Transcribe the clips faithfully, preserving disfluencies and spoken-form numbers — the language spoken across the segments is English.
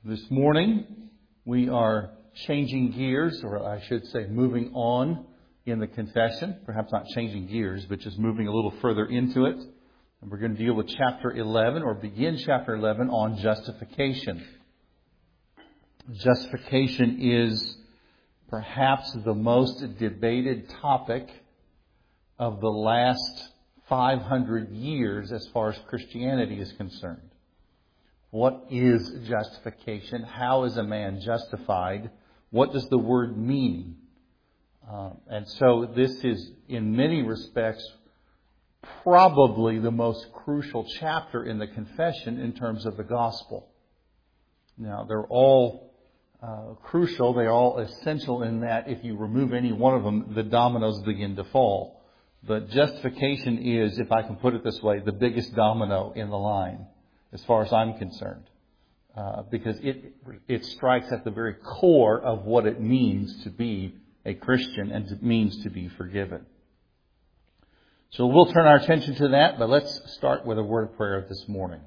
This morning, we are changing gears, or I should say moving on in the confession. Perhaps not changing gears, but just moving a little further into it. And we're going to deal with chapter eleven, or begin chapter eleven, on justification. Justification is perhaps the most debated topic of the last five hundred years as far as Christianity is concerned. What is justification? How is a man justified? What does the word mean? Uh, and so this is, in many respects, probably the most crucial chapter in the confession in terms of the gospel. Now, they're all uh, crucial. They're all essential in that if you remove any one of them, the dominoes begin to fall. But justification is, if I can put it this way, the biggest domino in the line, as far as I'm concerned, uh, because it it strikes at the very core of what it means to be a Christian and it means to be forgiven. So we'll turn our attention to that, but let's start with a word of prayer this morning.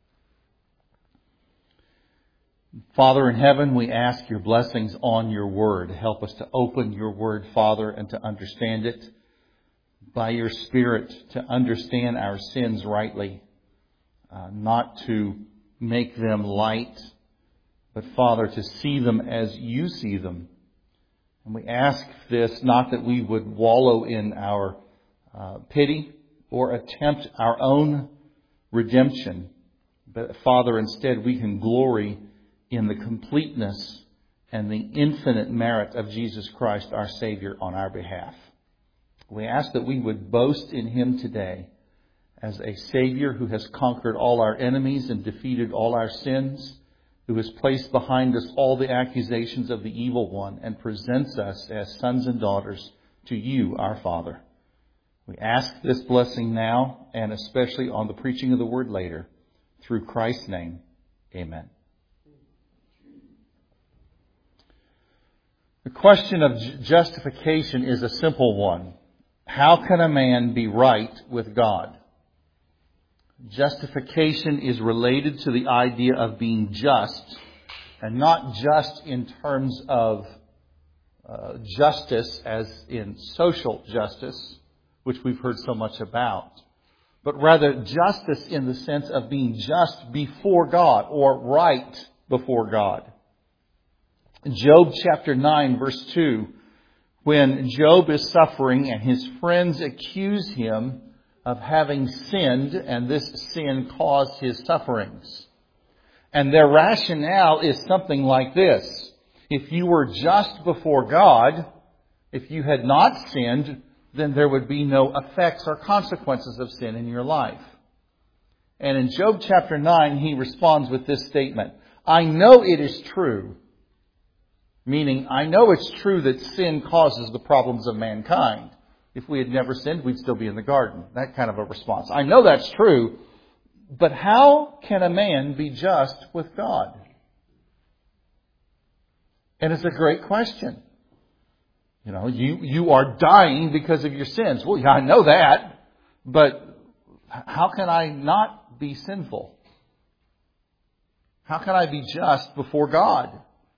Father in heaven, we ask your blessings on your word. Help us to open your word, Father, and to understand it by your Spirit, to understand our sins rightly. Uh, not to make them light, but Father, to see them as you see them. And we ask this not that we would wallow in our uh, pity or attempt our own redemption, but Father, instead we can glory in the completeness and the infinite merit of Jesus Christ, our Savior, on our behalf. We ask that we would boast in Him today as a Savior who has conquered all our enemies and defeated all our sins, who has placed behind us all the accusations of the evil one and presents us as sons and daughters to you, our Father. We ask this blessing now, and especially on the preaching of the word later. Through Christ's name, amen. The question of justification is a simple one. How can a man be right with God? Justification is related to the idea of being just, and not just in terms of uh, justice as in social justice, which we've heard so much about, but rather justice in the sense of being just before God, or right before God. In Job chapter nine, verse two, when Job is suffering and his friends accuse him of having sinned, and this sin caused his sufferings. And their rationale is something like this. If you were just before God, if you had not sinned, then there would be no effects or consequences of sin in your life. And in Job chapter nine, he responds with this statement. I know it is true. Meaning, I know it's true that sin causes the problems of mankind. If we had never sinned, we'd still be in the garden. That kind of a response. I know that's true, but how can a man be just with God? And it's a great question. You know, you, you are dying because of your sins. Well, yeah, I know that, but how can I not be sinful? How can I be just before God?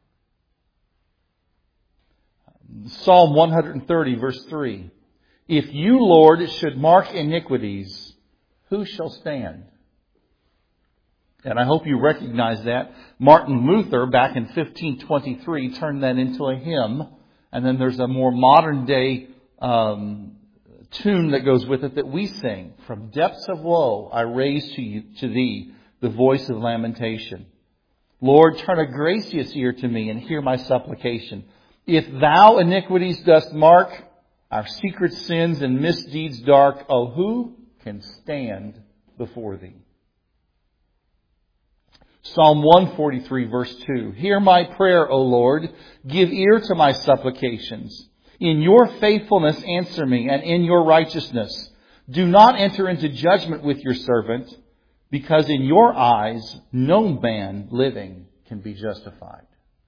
Psalm one thirty, verse three. If you, Lord, should mark iniquities, who shall stand? And I hope you recognize that. Martin Luther, back in fifteen twenty-three, turned that into a hymn. And then there's a more modern day um, tune that goes with it that we sing. From depths of woe, I raise to you, to thee, the voice of lamentation. Lord, turn a gracious ear to me and hear my supplication. If thou iniquities dost mark, our secret sins and misdeeds dark, oh, who can stand before thee? Psalm one forty-three, verse two. Hear my prayer, O Lord. Give ear to my supplications. In your faithfulness answer me, and in your righteousness. Do not enter into judgment with your servant, because in your eyes no man living can be justified.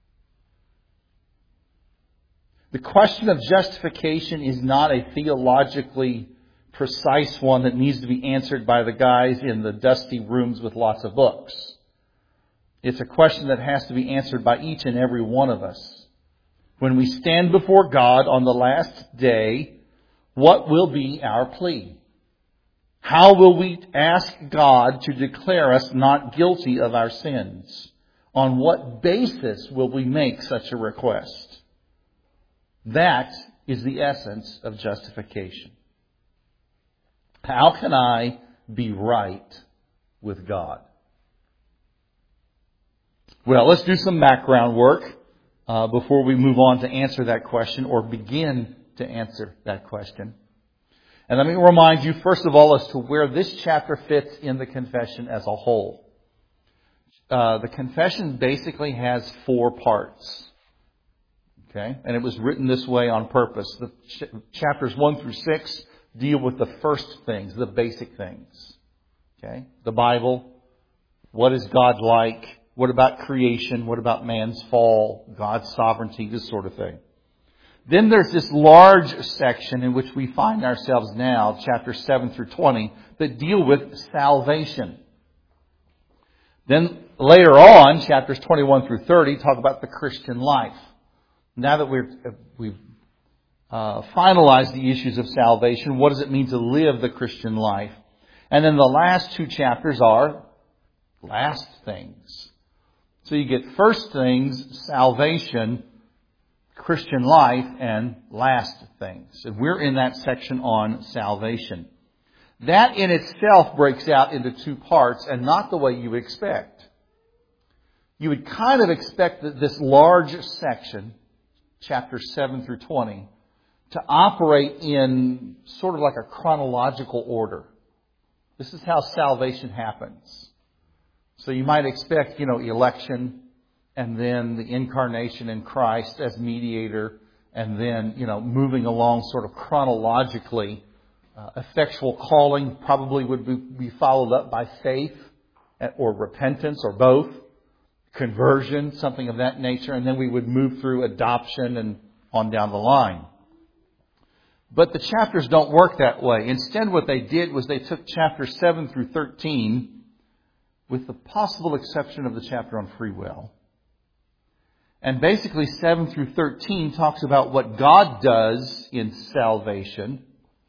The question of justification is not a theologically precise one that needs to be answered by the guys in the dusty rooms with lots of books. It's a question that has to be answered by each and every one of us. When we stand before God on the last day, what will be our plea? How will we ask God to declare us not guilty of our sins? On what basis will we make such a request? That is the essence of justification. How can I be right with God? Well, let's do some background work uh, before we move on to answer that question or begin to answer that question. And let me remind you, first of all, as to where this chapter fits in the confession as a whole. Uh, the confession basically has four parts. Okay? And it was written this way on purpose. The ch- chapters one through six deal with the first things, the basic things. Okay? The Bible. What is God like? What about creation? What about man's fall? God's sovereignty, this sort of thing. Then there's this large section in which we find ourselves now, chapters seven through twenty, that deal with salvation. Then later on, chapters twenty-one through thirty talk about the Christian life. Now that we're, we've uh, finalized the issues of salvation, what does it mean to live the Christian life? And then the last two chapters are last things. So you get first things, salvation, Christian life, and last things. And we're in that section on salvation. That in itself breaks out into two parts, and not the way you would expect. You would kind of expect that this large section, chapters seven through twenty, to operate in sort of like a chronological order. This is how salvation happens. So you might expect, you know, election, and then the incarnation in Christ as mediator, and then, you know, moving along sort of chronologically. Uh, effectual calling probably would be, be followed up by faith or repentance or both. Conversion, something of that nature. And then we would move through adoption and on down the line. But the chapters don't work that way. Instead, what they did was they took chapters seven through thirteen, with the possible exception of the chapter on free will. And basically seven through thirteen talks about what God does in salvation.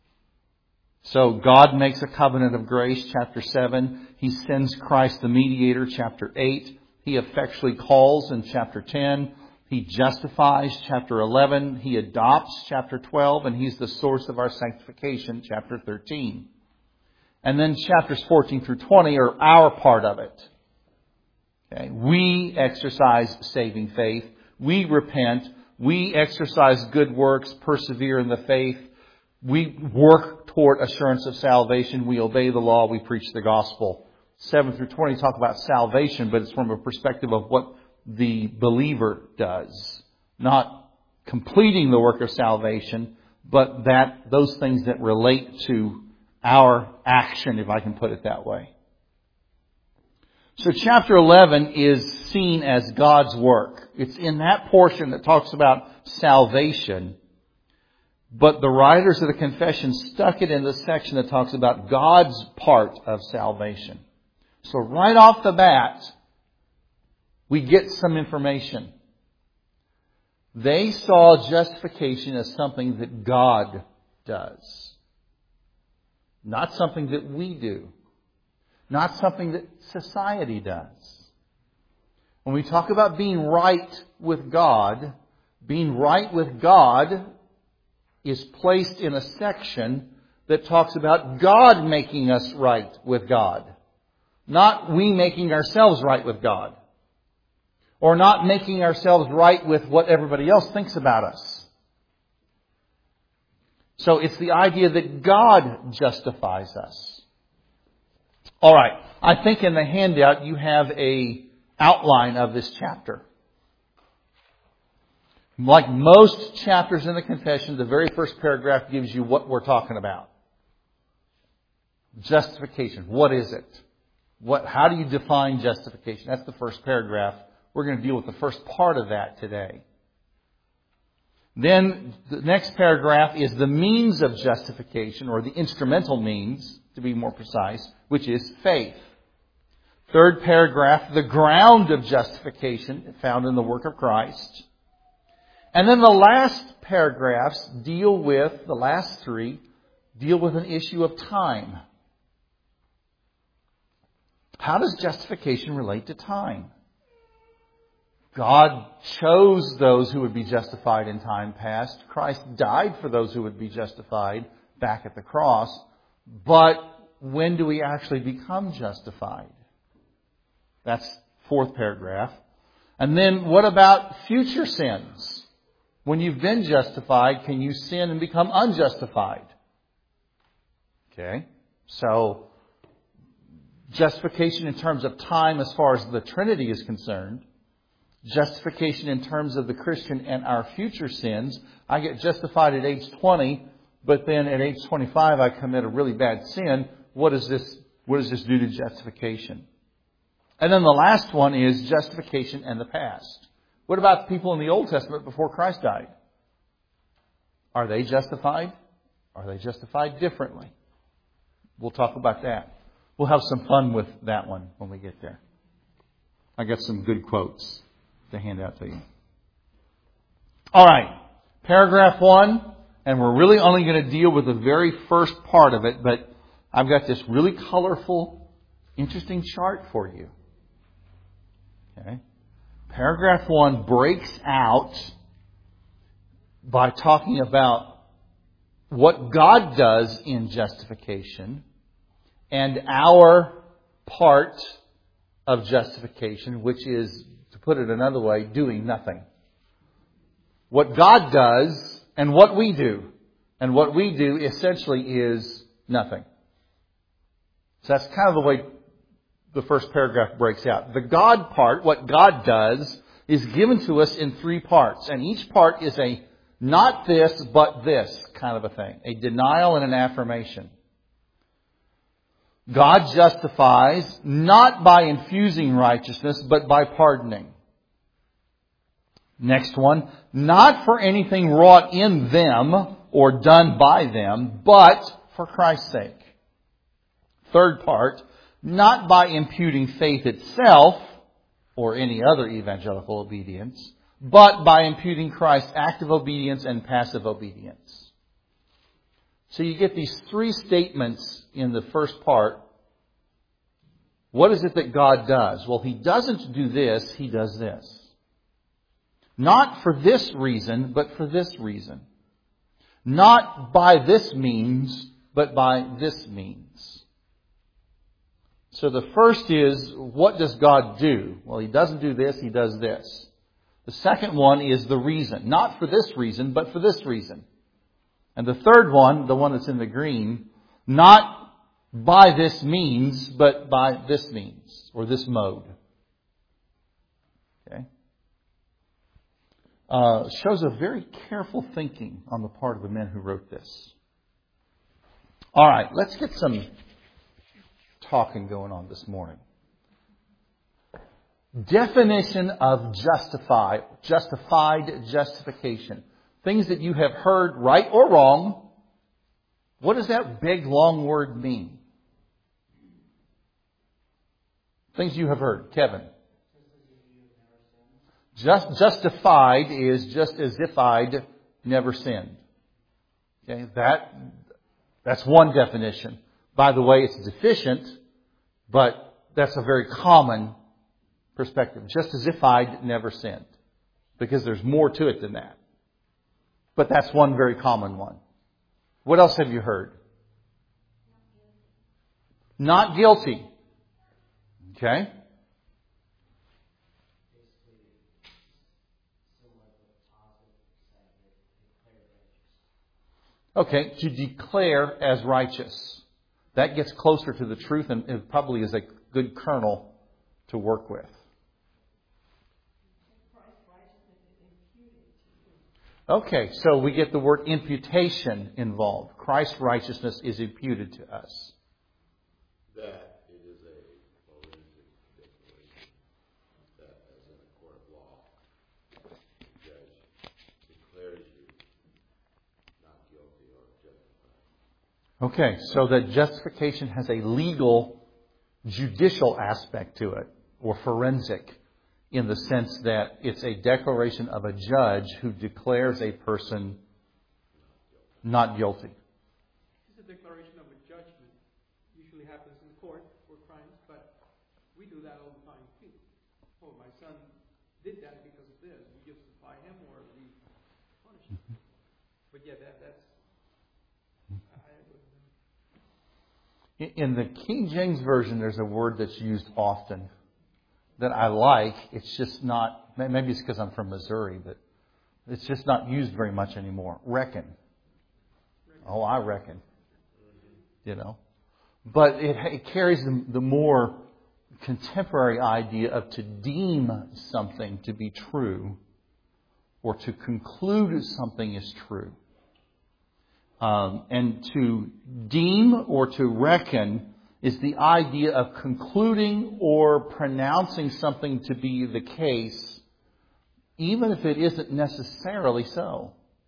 So God makes a covenant of grace, chapter seven. He sends Christ the mediator, chapter eight. He effectually calls in chapter ten. He justifies, chapter eleven. He adopts, chapter twelve. And He's the source of our sanctification, chapter thirteen. And then chapters fourteen through twenty are our part of it. Okay. We exercise saving faith. We repent. We exercise good works, persevere in the faith. We work toward assurance of salvation. We obey the law. We preach the gospel. seven through twenty talk about salvation, but it's from a perspective of what the believer does. Not completing the work of salvation, but that those things that relate to our action, if I can put it that way. So chapter eleven is seen as God's work. It's in that portion that talks about salvation. But the writers of the confession stuck it in the section that talks about God's part of salvation. So right off the bat, we get some information. They saw justification as something that God does. Not something that we do. Not something that society does. When we talk about being right with God, being right with God is placed in a section that talks about God making us right with God. Not we making ourselves right with God. Or not making ourselves right with what everybody else thinks about us. So it's the idea that God justifies us. All right. I think in the handout you have a outline of this chapter. Like most chapters in the confession, the very first paragraph gives you what we're talking about. Justification. What is it? What? How do you define justification? That's the first paragraph. We're going to deal with the first part of that today. Then the next paragraph is the means of justification, or the instrumental means, to be more precise, which is faith. Third paragraph, the ground of justification found in the work of Christ. And then the last paragraphs deal with, the last three, deal with an issue of time. How does justification relate to time? God chose those who would be justified in time past. Christ died for those who would be justified back at the cross. But when do we actually become justified? That's fourth paragraph. And then what about future sins? When you've been justified, can you sin and become unjustified? Okay. So, justification in terms of time as far as the Trinity is concerned. Justification in terms of the Christian and our future sins. I get justified at age twenty, but then at age twenty-five I commit a really bad sin. What does this, what does this do to justification? And then the last one is justification and the past. What about the people in the Old Testament before Christ died? Are they justified? Are they justified differently? We'll talk about that. We'll have some fun with that one when we get there. I got some good quotes to hand out to you. All right. Paragraph one. And we're really only going to deal with the very first part of it. But I've got this really colorful, interesting chart for you. Okay. Paragraph one breaks out by talking about what God does in justification and our part of justification, which is, to put it another way, doing nothing. What God does and what we do. And what we do essentially is nothing. So that's kind of the way the first paragraph breaks out. The God part, what God does, is given to us in three parts. And each part is a not this, but this kind of a thing. A denial and an affirmation. God justifies not by infusing righteousness, but by pardoning. Next one, not for anything wrought in them or done by them, but for Christ's sake. Third part, not by imputing faith itself or any other evangelical obedience, but by imputing Christ's active obedience and passive obedience. So you get these three statements in the first part. What is it that God does? Well, He doesn't do this, He does this. Not for this reason, but for this reason. Not by this means, but by this means. So the first is, what does God do? Well, He doesn't do this, He does this. The second one is the reason. Not for this reason, but for this reason. And the third one, the one that's in the green, not by this means, but by this means, or this mode. Okay? Uh, shows a very careful thinking on the part of the men who wrote this. All right, let's get some talking going on this morning. Definition of justify, justified justification. Things that you have heard, right or wrong. What does that big long word mean? Things you have heard. Kevin. Just justified is just as if I'd never sinned. Okay, that that's one definition. By the way, it's deficient, but that's a very common perspective. Just as if I'd never sinned, because there's more to it than that. But that's one very common one. What else have you heard? Not guilty. Okay. Okay, to declare as righteous. That gets closer to the truth and it probably is a good kernel to work with. Okay, so we get the word imputation involved. Christ's righteousness is imputed to us. That it is a forensic declaration. That as in a court of law, the judge declares you not guilty or justified. Okay, so that justification has a legal judicial aspect to it, or forensic, in the sense that it's a declaration of a judge who declares a person not guilty. It's a declaration of a judgment. Usually happens in court for crimes, but we do that all the time too. Oh, my son did that because of this. We justify him or we punish him. Mm-hmm. But yeah, that, that's... I agree. In the King James Version, there's a word that's used often that I like. It's just not, maybe it's because I'm from Missouri, but it's just not used very much anymore. Reckon. Oh, I reckon. You know. But it, it carries the, the more contemporary idea of to deem something to be true or to conclude something is true. Um, and to deem or to reckon is the idea of concluding or pronouncing something to be the case, even if it isn't necessarily so.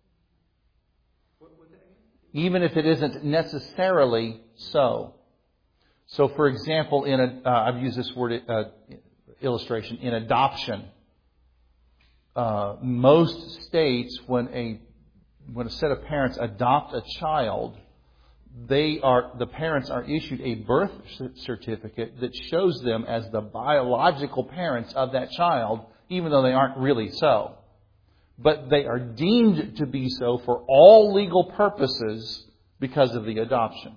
Even if it isn't necessarily so. So, for example, in a, uh, I've used this word uh, illustration in adoption. Uh, most states, when a when a set of parents adopt a child, they are the parents are issued a birth certificate that shows them as the biological parents of that child, even though they aren't really so. But they are deemed to be so for all legal purposes because of the adoption.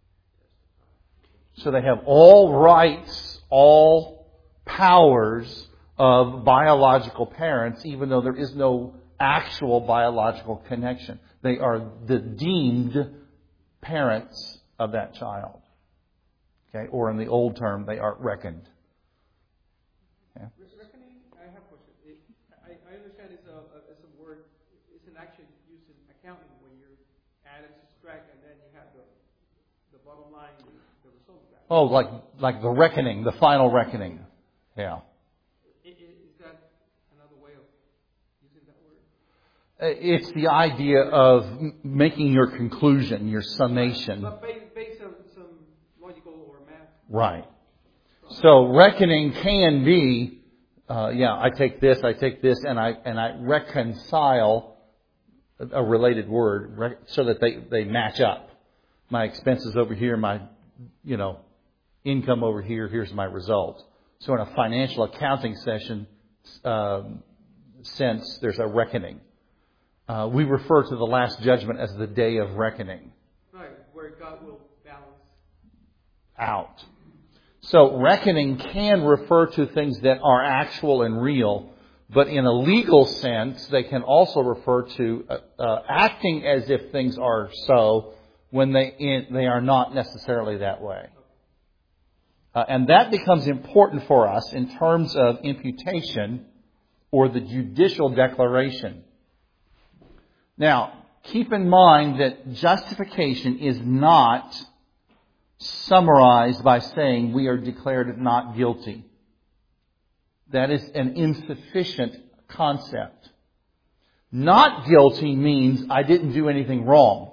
So they have all rights, all powers of biological parents, even though there is no actual biological connection. They are the deemed parents of that child. Okay? Or in the old term, they are reckoned. Okay? Reckoning, I have a question. It, I, I understand it's a, a, it's a word, it's an action used in accounting when you add and subtract and then you have the, the bottom line, the result of that. Oh, like like the reckoning, the final reckoning. Yeah. Is that another way of using that word? It's the idea of making your conclusion, your summation. But based, based on some logical or math. Right. So reckoning can be, uh, yeah, I take this, I take this, and I and I reconcile a related word so that they, they match up. My expenses over here, my, you know, income over here, here's my result. So in a financial accounting session um, sense, there's a reckoning. Uh, we refer to the Last Judgment as the Day of Reckoning. Right, where God will balance out. So reckoning can refer to things that are actual and real, but in a legal sense, they can also refer to uh, uh, acting as if things are so when they in, they are not necessarily that way. Uh, and that becomes important for us in terms of imputation or the judicial declaration. Now, keep in mind that justification is not summarized by saying we are declared not guilty. That is an insufficient concept. Not guilty means I didn't do anything wrong.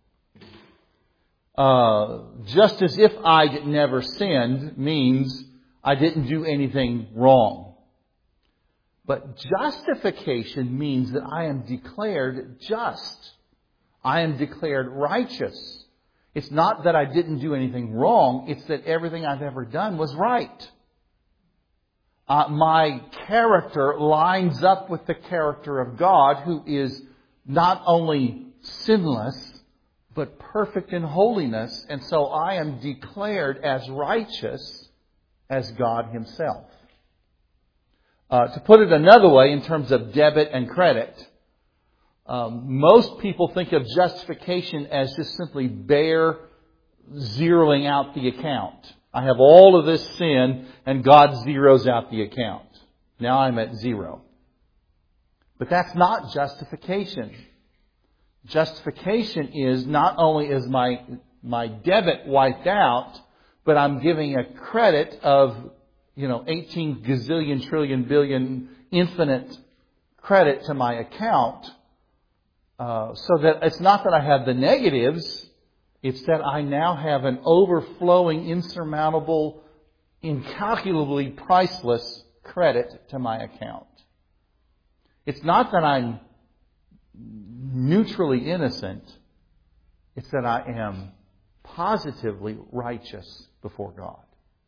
Uh, just as if I never sinned means I didn't do anything wrong. But justification means that I am declared just. I am declared righteous. It's not that I didn't do anything wrong. It's that everything I've ever done was right. Uh, my character lines up with the character of God, who is not only sinless, but perfect in holiness. And so I am declared as righteous as God Himself. Uh, to put it another way, in terms of debit and credit, um, most people think of justification as just simply bare zeroing out the account. I have all of this sin and God zeroes out the account. Now I'm at zero. But that's not justification. Justification is not only is my my debit wiped out, but I'm giving a credit of, you know, eighteen gazillion, trillion, billion, infinite credit to my account. Uh, so that it's not that I have the negatives, it's that I now have an overflowing, insurmountable incalculably priceless credit to my account. It's not that I'm neutrally innocent. It's that I am positively righteous before God.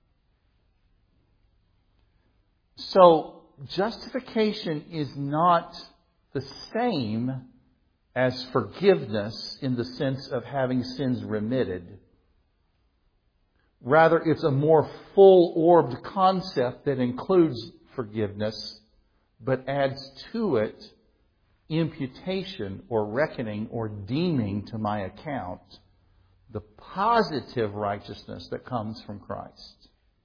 So, justification is not the same as forgiveness in the sense of having sins remitted. Rather, it's a more full-orbed concept that includes forgiveness, but adds to it imputation or reckoning or deeming to my account the positive righteousness that comes from Christ.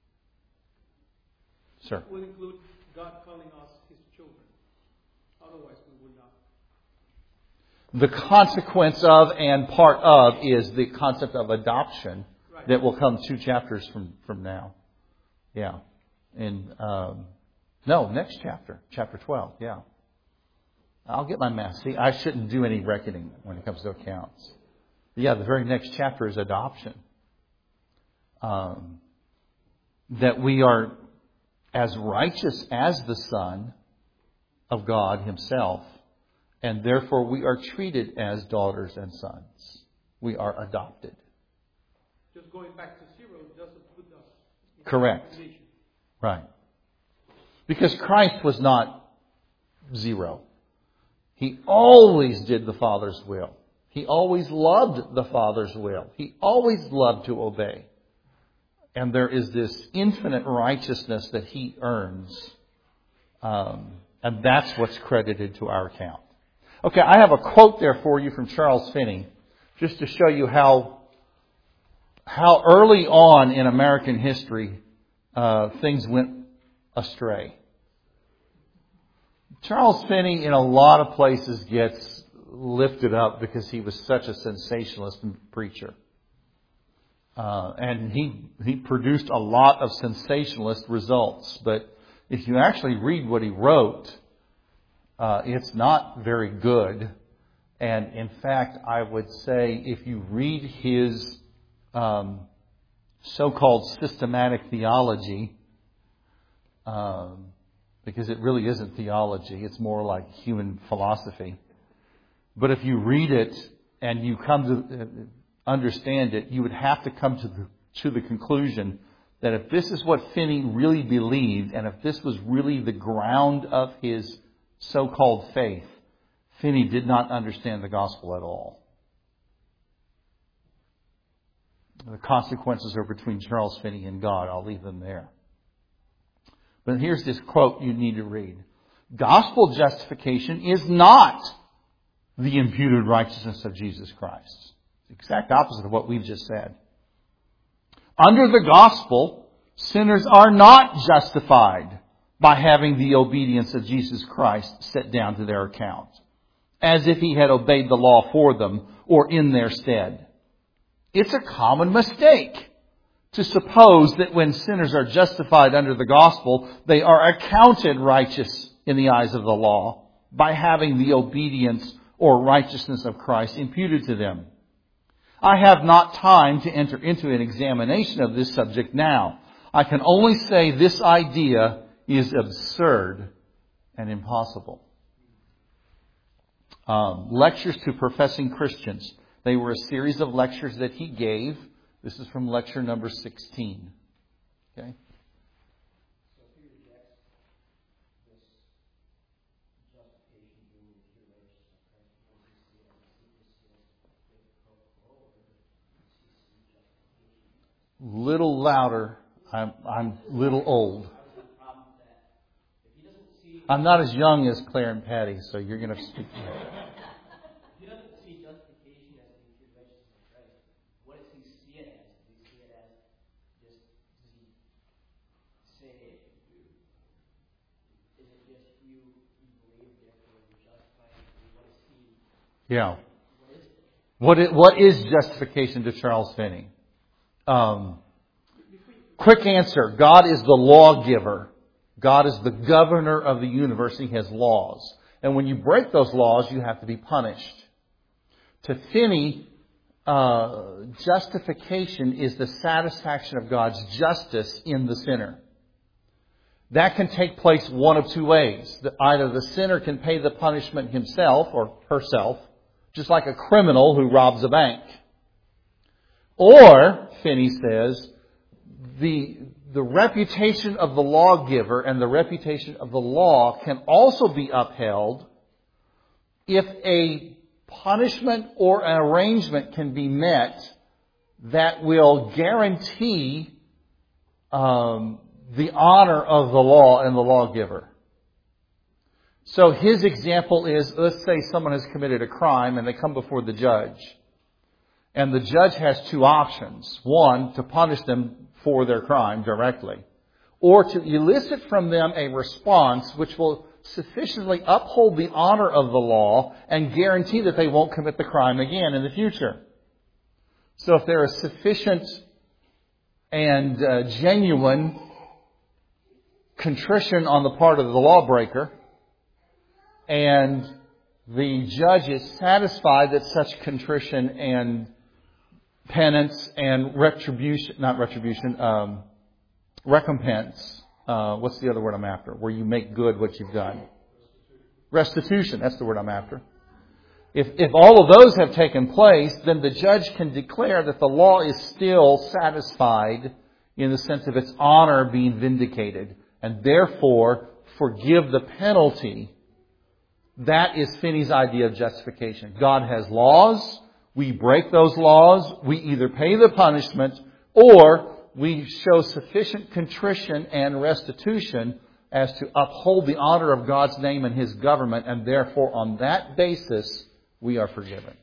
Sir? It would include God calling us His children. Otherwise, we would not. The consequence of and part of is the concept of adoption. Right. That will come two chapters from, from now. Yeah. In, um, no, next chapter. Chapter twelve. Yeah. I'll get my math. See, I shouldn't do any reckoning when it comes to accounts. Yeah, the very next chapter is adoption. Um, that we are as righteous as the Son of God Himself, and therefore we are treated as daughters and sons. We are adopted. Just going back to zero doesn't put us in Correct. condition. Right. Because Christ was not zero. He always did the Father's will. He always loved the Father's will. He always loved to obey. And there is this infinite righteousness that He earns. Um, and that's what's credited to our account. Okay, I have a quote there for you from Charles Finney, just to show you how how early on in American history uh, things went astray. Charles Finney, in a lot of places, gets lifted up because he was such a sensationalist preacher. Uh, and he he produced a lot of sensationalist results. But if you actually read what he wrote, uh, it's not very good. And in fact, I would say if you read his um, so-called systematic theology, um, because it really isn't theology, it's more like human philosophy. But if you read it and you come to understand it, you would have to come to the, to the conclusion that if this is what Finney really believed, and if this was really the ground of his so-called faith, Finney did not understand the gospel at all. The consequences are between Charles Finney and God. I'll leave them there. But here's this quote you need to read. Gospel justification is not the imputed righteousness of Jesus Christ. The exact opposite of what we've just said. Under the gospel, sinners are not justified by having the obedience of Jesus Christ set down to their account, as if He had obeyed the law for them or in their stead. It's a common mistake to suppose that when sinners are justified under the gospel, they are accounted righteous in the eyes of the law by having the obedience or righteousness of Christ imputed to them. I have not time to enter into an examination of this subject now. I can only say this idea is absurd and impossible. Um, lectures to professing Christians. They were a series of lectures that he gave. This is from lecture number sixteen. Okay. Little louder. I'm I'm little old. I'm not as young as Claire and Patty, so you're going to speak to me. He doesn't see justification as the imputed righteousness of Christ. What does he see it as? Does he see it as just, does he say, is it just you, you believe, therefore you're justified? What is he? Yeah. What is it? What is, what is justification to Charles Finney? Um, quick answer. God is the lawgiver. God is the governor of the universe. He has laws. And when you break those laws, you have to be punished. To Finney, uh, justification is the satisfaction of God's justice in the sinner. That can take place one of two ways. Either the sinner can pay the punishment himself or herself, just like a criminal who robs a bank. Or, Finney says, the, the reputation of the lawgiver and the reputation of the law can also be upheld if a punishment or an arrangement can be met that will guarantee um, the honor of the law and the lawgiver. So his example is, let's say someone has committed a crime and they come before the judge. And the judge has two options. One, to punish them for their crime directly. Or to elicit from them a response which will sufficiently uphold the honor of the law and guarantee that they won't commit the crime again in the future. So if there is sufficient and uh, genuine contrition on the part of the lawbreaker, and the judge is satisfied that such contrition and penance and retribution, not retribution, um, recompense, uh, what's the other word I'm after? Where you make good what you've done. Restitution, that's the word I'm after. If, if all of those have taken place, then the judge can declare that the law is still satisfied in the sense of its honor being vindicated, and therefore forgive the penalty. That is Finney's idea of justification. God has laws. We break those laws. We either pay the punishment or we show sufficient contrition and restitution as to uphold the honor of God's name and His government, and therefore on that basis we are forgiven.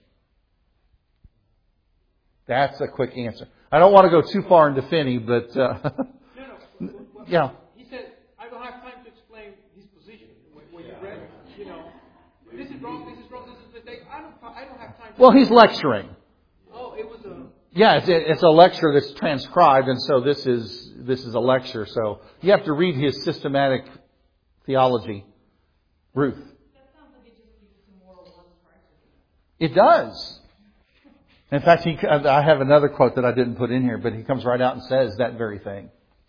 That's a quick answer. I don't want to go too far into Finney, but uh, no, no. Well, yeah. He said, I don't have time to explain his position. When, when you read, you know, this is wrong, this is wrong, this is a mistake. I don't, I don't have time to Well, he's lecturing. Oh, it was a... Yeah, it's, it's a lecture that's transcribed, and so this is this is a lecture. So you have to read his systematic theology, Ruth. That sounds like it just gives some moral ones righteousness. It does. In fact, he, I have another quote that I didn't put in here, but he comes right out and says that very thing.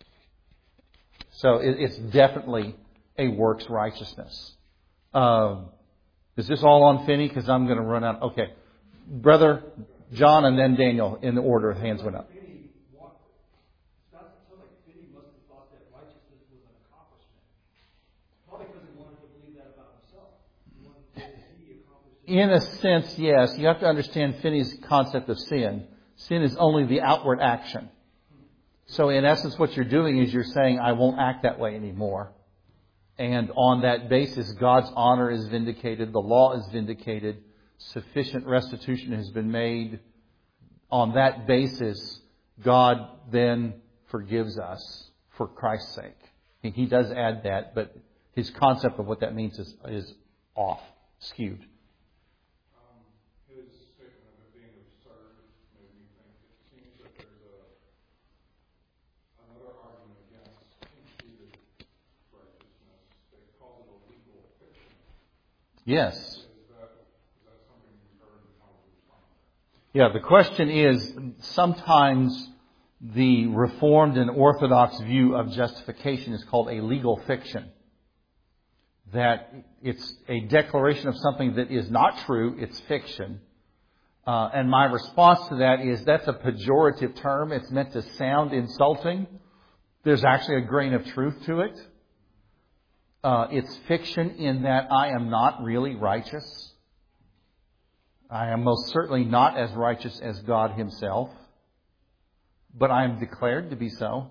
So it, it's definitely a works righteousness. Um, is this all on Finney? Because I'm going to run out. Okay. Brother John and then Daniel in the order of hands went up. Finney walked. It sounds like Finney must have thought that righteousness was an accomplishment. Probably because he wanted to believe that about himself. He wanted to see he accomplished it. In a sense, yes. You have to understand Finney's concept of sin. Sin is only the outward action. So in essence, what you're doing is you're saying, I won't act that way anymore. And on that basis, God's honor is vindicated. The law is vindicated. Sufficient restitution has been made. On that basis, God then forgives us for Christ's sake. He does add that, but his concept of what that means is, is off, skewed. Um, his statement of it being absurd made me think it seems that there's a, another argument against imputed righteousness. They call it a legal fiction. Yes. Yeah, Yeah, the question is, sometimes the Reformed and Orthodox view of justification is called a legal fiction. That it's a declaration of something that is not true, it's fiction. Uh, and my response to that is that's a pejorative term. It's meant to sound insulting. There's actually a grain of truth to it. Uh, it's fiction in that I am not really righteous. I am most certainly not as righteous as God Himself, but I am declared to be so.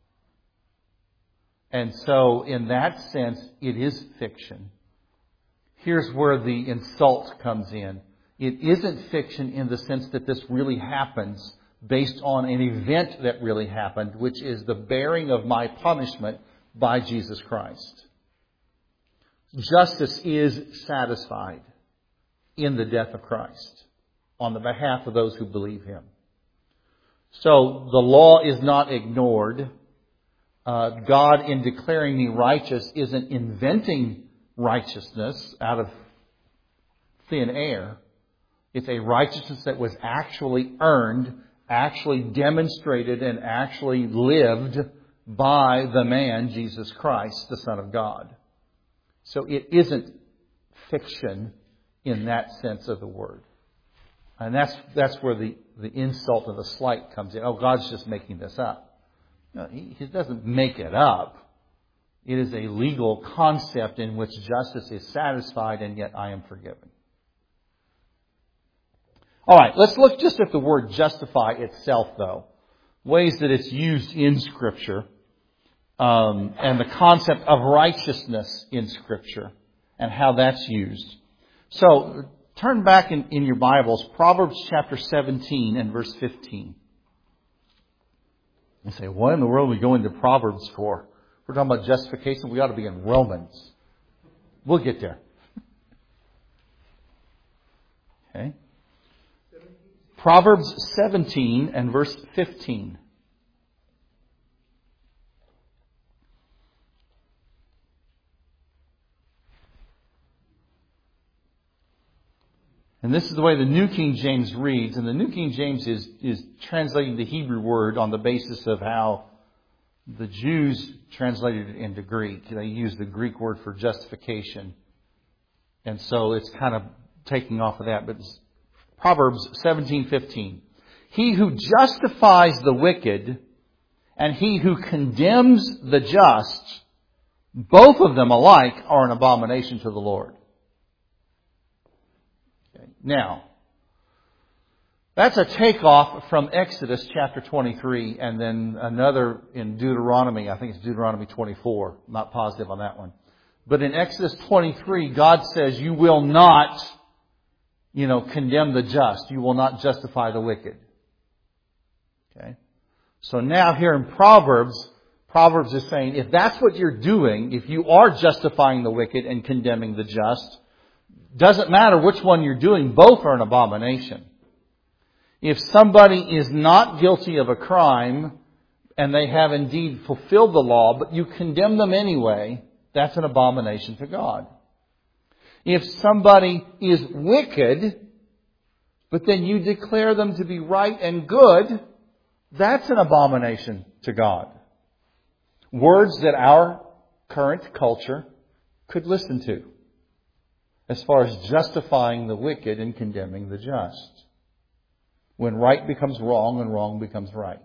And so, in that sense, it is fiction. Here's where the insult comes in. It isn't fiction in the sense that this really happens based on an event that really happened, which is the bearing of my punishment by Jesus Christ. Justice is satisfied in the death of Christ on the behalf of those who believe Him. So the law is not ignored. Uh, God, in declaring me righteous, isn't inventing righteousness out of thin air. It's a righteousness that was actually earned, actually demonstrated, and actually lived by the man, Jesus Christ, the Son of God. So it isn't fiction in that sense of the word. And that's that's where the, the insult or the slight comes in. Oh, God's just making this up. No, he, he doesn't make it up. It is a legal concept in which justice is satisfied and yet I am forgiven. All right, let's look just at the word justify itself, though. Ways that it's used in Scripture, um, and the concept of righteousness in Scripture and how that's used. So, turn back in, in your Bibles, Proverbs chapter seventeen and verse fifteen. You say, what in the world are we going to Proverbs for? We're talking about justification. We ought to be in Romans. We'll get there. Okay. Proverbs seventeen and verse fifteen. And this is the way the New King James reads. And the New King James is, is translating the Hebrew word on the basis of how the Jews translated it into Greek. They use the Greek word for justification. And so it's kind of taking off of that. But it's Proverbs seventeen fifteen. He who justifies the wicked and he who condemns the just, both of them alike are an abomination to the Lord. Okay. Now, that's a takeoff from Exodus chapter twenty-three and then another in Deuteronomy. I think it's Deuteronomy twenty-four. I'm not positive on that one. But in Exodus twenty-three, God says, you will not, you know, condemn the just. You will not justify the wicked. Okay. So now here in Proverbs, Proverbs is saying, if that's what you're doing, if you are justifying the wicked and condemning the just, doesn't matter which one you're doing, both are an abomination. If somebody is not guilty of a crime and they have indeed fulfilled the law, but you condemn them anyway, that's an abomination to God. If somebody is wicked, but then you declare them to be right and good, that's an abomination to God. Words that our current culture could listen to as far as justifying the wicked and condemning the just. When right becomes wrong and wrong becomes right.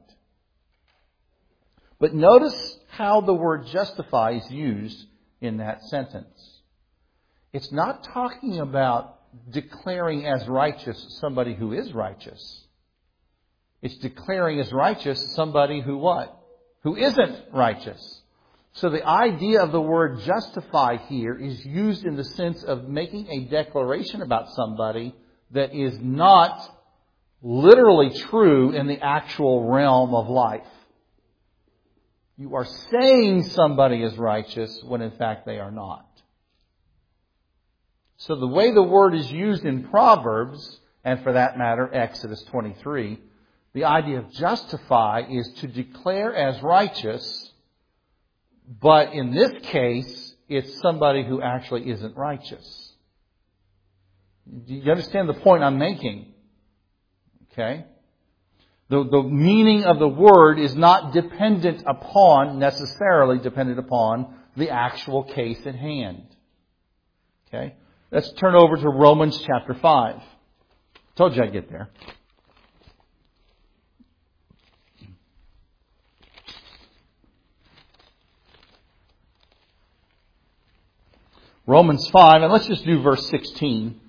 But notice how the word justify is used in that sentence. It's not talking about declaring as righteous somebody who is righteous. It's declaring as righteous somebody who what? Who isn't righteous. So the idea of the word justify here is used in the sense of making a declaration about somebody that is not literally true in the actual realm of life. You are saying somebody is righteous when in fact they are not. So the way the word is used in Proverbs, and for that matter Exodus twenty-three, the idea of justify is to declare as righteous, but in this case, it's somebody who actually isn't righteous. Do you understand the point I'm making? Okay? The, the meaning of the word is not dependent upon, necessarily dependent upon, the actual case at hand. Okay? Let's turn over to Romans chapter five. Told you I'd get there. Romans five, and let's just do verse sixteen.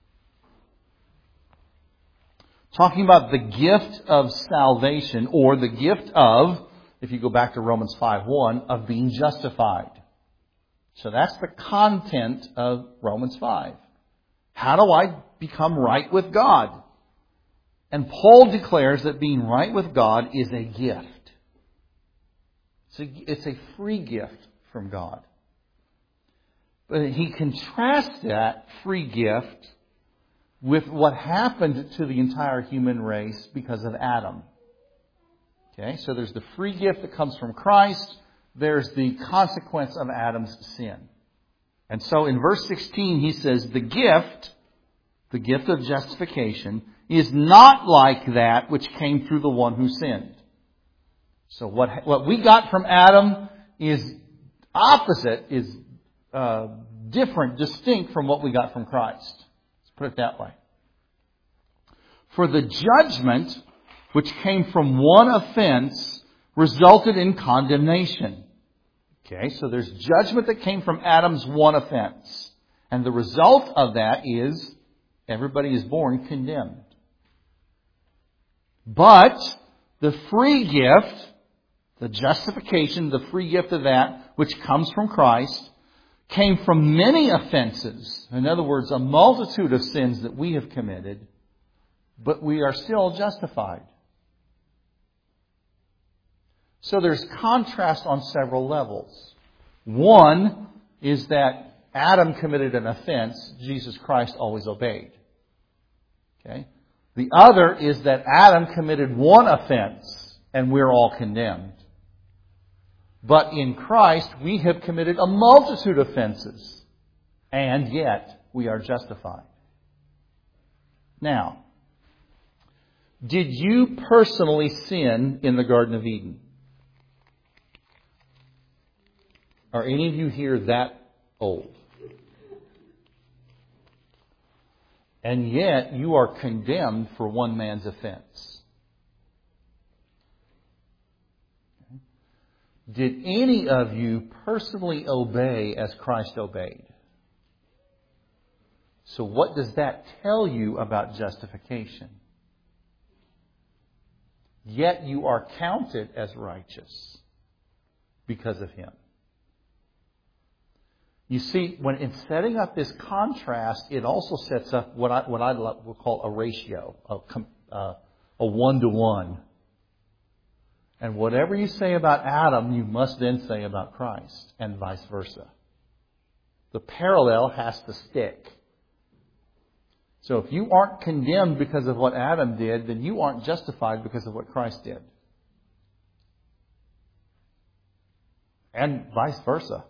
Talking about the gift of salvation, or the gift of, if you go back to Romans five one, of being justified. So that's the content of Romans five. How do I become right with God? And Paul declares that being right with God is a gift. It's a, it's a free gift from God. But he contrasts that free gift with what happened to the entire human race because of Adam. Okay, so there's the free gift that comes from Christ. There's the consequence of Adam's sin. And so in verse sixteen he says, the gift the gift of justification, is not like that which came through the one who sinned. So what what we got from Adam is opposite, is uh, different, distinct from what we got from Christ. Let's put it that way. For the judgment which came from one offense resulted in condemnation. Okay, so there's judgment that came from Adam's one offense. And the result of that is everybody is born condemned. But the free gift, the justification, the free gift of that which comes from Christ, came from many offenses. In other words, a multitude of sins that we have committed, but we are still justified. So there's contrast on several levels. One is that Adam committed an offense, Jesus Christ always obeyed. Okay? The other is that Adam committed one offense and we're all condemned. But in Christ we have committed a multitude of offenses and yet we are justified. Now, did you personally sin in the Garden of Eden? Are any of you here that old? And yet you are condemned for one man's offense. Did any of you personally obey as Christ obeyed? So what does that tell you about justification? Yet you are counted as righteous because of Him. You see, when in setting up this contrast, it also sets up what I what I will call a ratio, a, uh, a one-to-one. And whatever you say about Adam, you must then say about Christ, and vice versa. The parallel has to stick. So if you aren't condemned because of what Adam did, then you aren't justified because of what Christ did. And vice versa.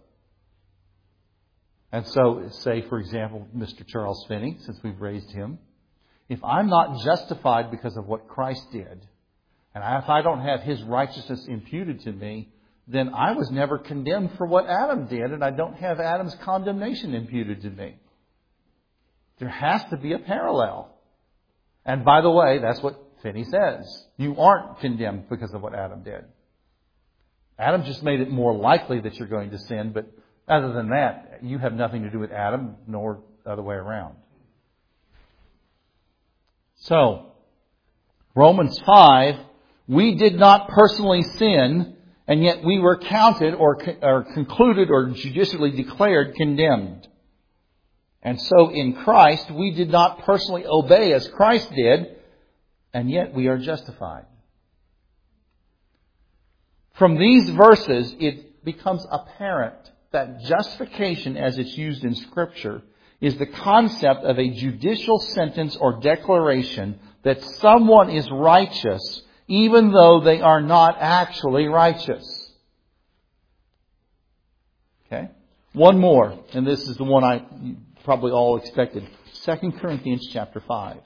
And so, say, for example, Mister Charles Finney, since we've raised him, if I'm not justified because of what Christ did, and if I don't have His righteousness imputed to me, then I was never condemned for what Adam did, and I don't have Adam's condemnation imputed to me. There has to be a parallel. And by the way, that's what Finney says. You aren't condemned because of what Adam did. Adam just made it more likely that you're going to sin, but other than that, you have nothing to do with Adam, nor the other way around. So, Romans five, we did not personally sin, and yet we were counted or, or concluded or judicially declared condemned. And so in Christ, we did not personally obey as Christ did, and yet we are justified. From these verses, it becomes apparent that justification, as it's used in Scripture, is the concept of a judicial sentence or declaration that someone is righteous even though they are not actually righteous. Okay? One more, and this is the one I probably all expected. Second Corinthians chapter five.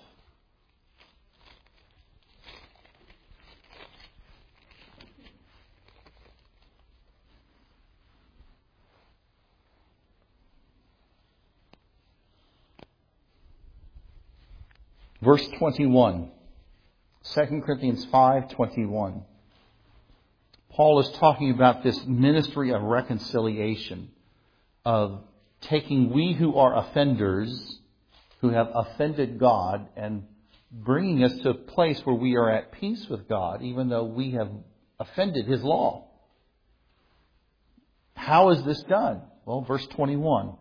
Verse twenty-one. Second Corinthians five twenty-one. Paul is talking about this ministry of reconciliation, of taking we who are offenders, who have offended God, and bringing us to a place where we are at peace with God, even though we have offended His law. How is this done? Well, verse twenty-one.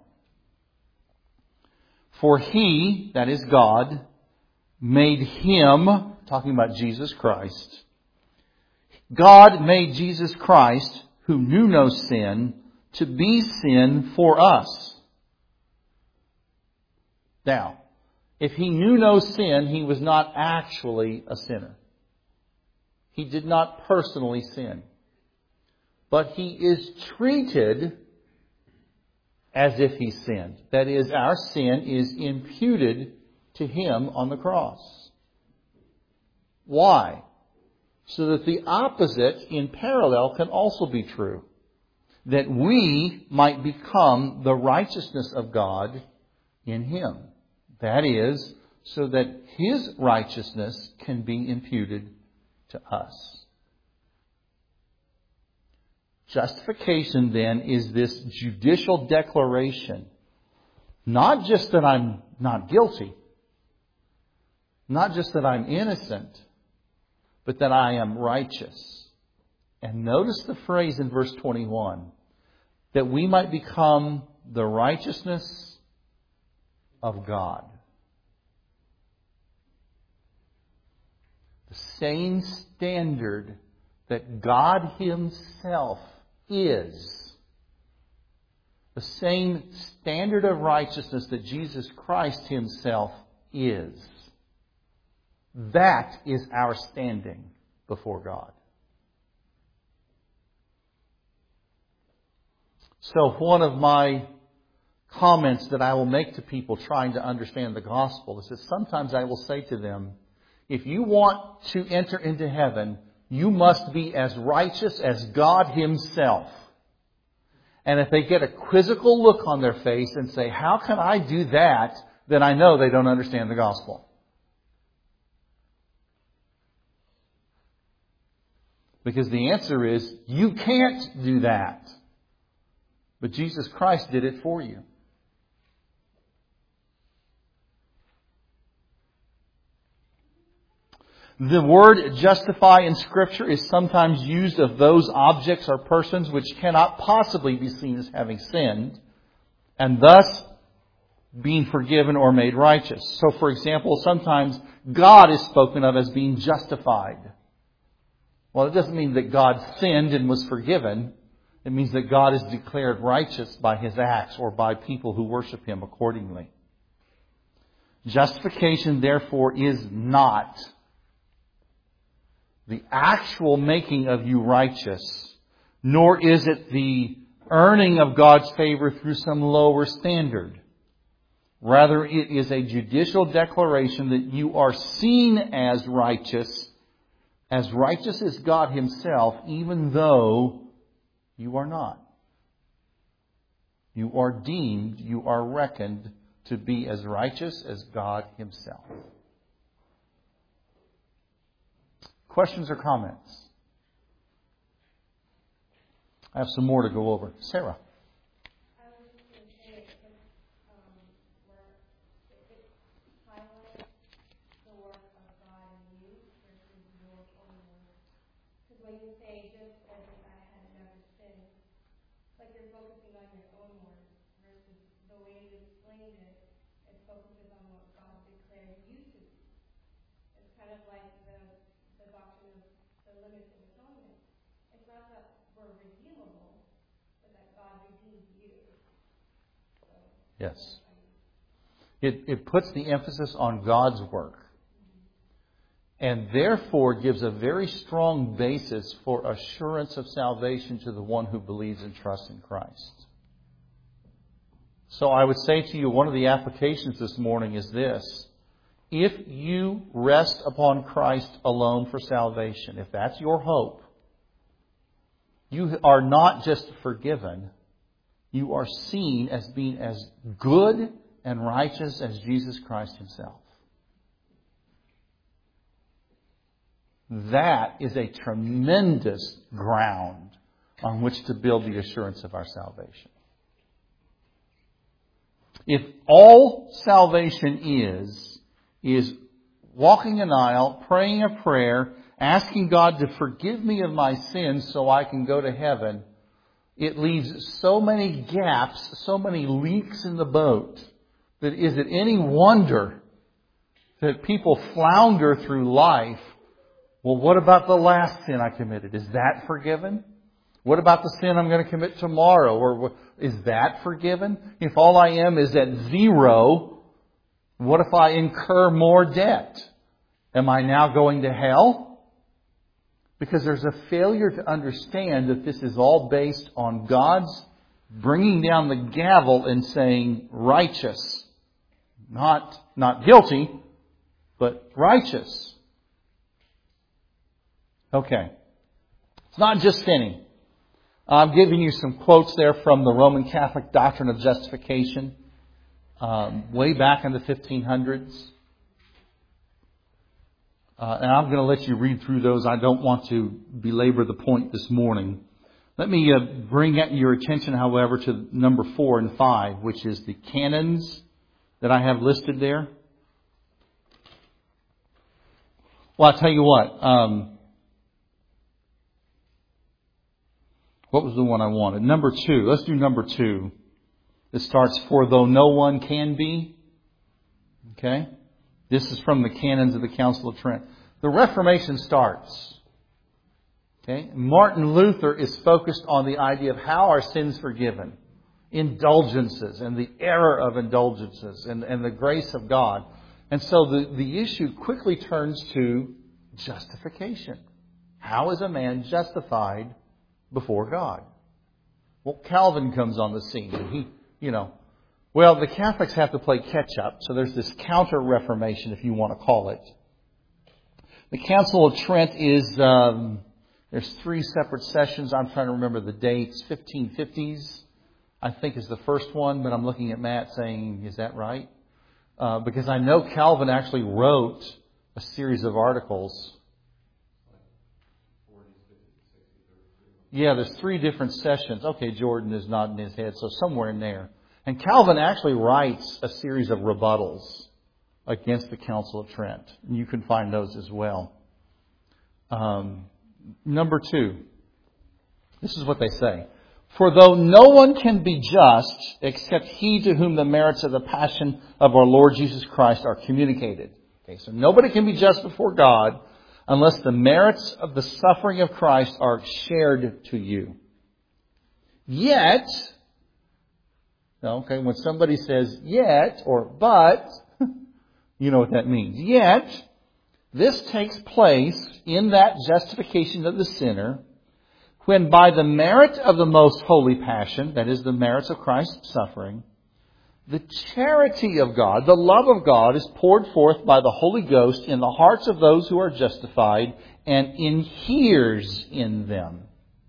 For He, that is God, made Him, talking about Jesus Christ, God made Jesus Christ, who knew no sin, to be sin for us. Now, if He knew no sin, He was not actually a sinner. He did not personally sin. But He is treated as if He sinned. That is, our sin is imputed to Him on the cross. Why? So that the opposite in parallel can also be true. That we might become the righteousness of God in Him. That is, so that His righteousness can be imputed to us. Justification, then, is this judicial declaration. Not just that I'm not guilty. Not just that I'm innocent. But that I am righteous. And notice the phrase in verse twenty-one. That we might become the righteousness of God. The same standard that God Himself is. The same standard of righteousness that Jesus Christ Himself is. That is our standing before God. So one of my comments that I will make to people trying to understand the gospel is that sometimes I will say to them, if you want to enter into heaven, you must be as righteous as God Himself. And if they get a quizzical look on their face and say, how can I do that? Then I know they don't understand the gospel. Because the answer is, you can't do that. But Jesus Christ did it for you. The word justify in Scripture is sometimes used of those objects or persons which cannot possibly be seen as having sinned, and thus being forgiven or made righteous. So, for example, sometimes God is spoken of as being justified. Well, it doesn't mean that God sinned and was forgiven. It means that God is declared righteous by His acts or by people who worship Him accordingly. Justification, therefore, is not the actual making of you righteous, nor is it the earning of God's favor through some lower standard. Rather, it is a judicial declaration that you are seen as righteous, as righteous as God Himself, even though you are not. You are deemed, you are reckoned to be as righteous as God Himself. Questions or comments? I have some more to go over. Sarah. I was just going to say, if, um, where if it highlights the work of God in you versus your own work. Because when you say, just as if I had never sinned, it's like you're focusing on your own work versus the way you explained it, it focuses on what God declared you to be. It's kind of like the the doctrine of the limits of atonement. It's not that we're redeemable, but that God redeems you. So, Yes. It, it puts the emphasis on God's work. And therefore gives a very strong basis for assurance of salvation to the one who believes and trusts in Christ. So I would say to you, one of the applications this morning is this. If you rest upon Christ alone for salvation, if that's your hope, you are not just forgiven, you are seen as being as good and righteous as Jesus Christ Himself. That is a tremendous ground on which to build the assurance of our salvation. If all salvation is, is walking an aisle, praying a prayer, asking God to forgive me of my sins so I can go to heaven, it leaves so many gaps, so many leaks in the boat, that is it any wonder that people flounder through life? Well, what about the last sin I committed? Is that forgiven? What about the sin I'm going to commit tomorrow? Or is that forgiven? If all I am is at zero, what if I incur more debt? Am I now going to hell? Because there's a failure to understand that this is all based on God's bringing down the gavel and saying, righteous, Not, not guilty, but righteous. Okay. It's not just sinning. I'm giving you some quotes there from the Roman Catholic doctrine of justification, um, way back in the fifteen hundreds. Uh, and I'm going to let you read through those. I don't want to belabor the point this morning. Let me uh, bring your attention, however, to number four and five, which is the canons that I have listed there. Well, I'll tell you what. Um, what was the one I wanted? Number two. Let's do number two. It starts, for though no one can be. Okay? This is from the canons of the Council of Trent. The Reformation starts. Okay? Martin Luther is focused on the idea of how are sins forgiven. Indulgences and the error of indulgences and, and the grace of God. And so the, the issue quickly turns to justification. How is a man justified before God? Well, Calvin comes on the scene. And he, you know, well, the Catholics have to play catch-up. So there's this counter-reformation, if you want to call it. The Council of Trent is, um, there's three separate sessions. I'm trying to remember the dates. fifteen fifties, I think, is the first one. But I'm looking at Matt saying, is that right? Uh, because I know Calvin actually wrote a series of articles. Yeah, there's three different sessions. Okay, Jordan is nodding his head, so somewhere in there. And Calvin actually writes a series of rebuttals against the Council of Trent. And you can find those as well. Um, number two. This is what they say. For though no one can be just except he to whom the merits of the passion of our Lord Jesus Christ are communicated. Okay, so nobody can be just before God unless the merits of the suffering of Christ are shared to you. Yet, okay, when somebody says yet or but, you know what that means. Yet, this takes place in that justification of the sinner when by the merit of the most holy passion, that is the merits of Christ's suffering, the charity of God, the love of God is poured forth by the Holy Ghost in the hearts of those who are justified and inheres in them.